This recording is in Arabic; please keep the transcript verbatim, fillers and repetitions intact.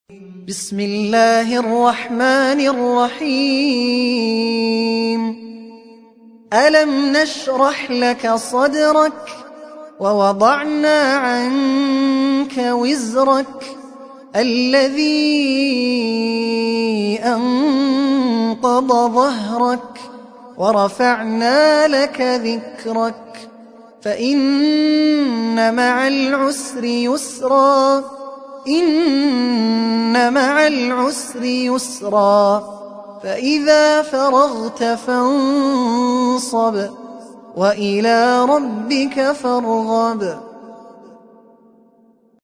بسم الله الرحمن الرحيم ألم نشرح لك صدرك ووضعنا عنك وزرك الذي أنقض ظهرك ورفعنا لك ذكرك فإن مع العسر يسرا إن مع العسر يسرا فإذا فرغت فانصب وإلى ربك فارغب.